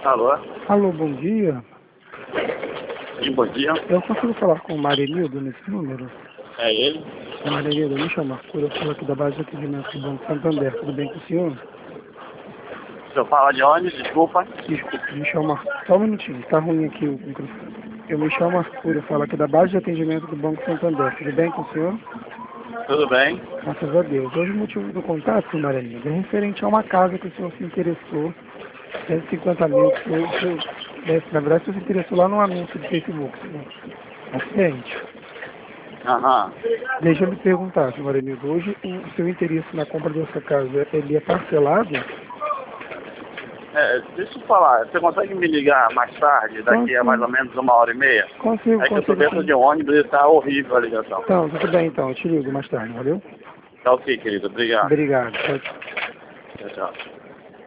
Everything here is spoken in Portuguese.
Alô? Alô, bom dia. Sim, bom dia. Eu consigo falar com o Marenildo nesse número? É ele? É Marenildo, me chama Arthur, eu falo aqui da base de atendimento do Banco Santander. Tudo bem com o senhor? O senhor fala de onde? Desculpa. Desculpe, me chama Arthur. Só um minutinho, tá ruim aqui o microfone. Eu me chamo Arthur, eu falo aqui da base de atendimento do Banco Santander. Tudo bem com o senhor? Tudo bem? Graças a Deus. Hoje o motivo do contato, Marenildo, é referente a uma casa que o senhor se interessou. 150 mil, na verdade, você se interessou lá no anúncio do Facebook, né? Acidente. Aham. Deixa eu lhe perguntar, senhor Marenildo, hoje o seu interesse na compra dessa casa, ele é parcelado? Deixa eu falar, você consegue me ligar mais tarde, daqui a mais ou menos 1h30? Consigo, É que eu tô consigo dentro sim. de um ônibus e tá horrível a ligação. Então, tudo bem então, eu te ligo mais tarde, valeu? Tá ok, querido. Obrigado. Obrigado, tchau, tchau. Tchau, tchau.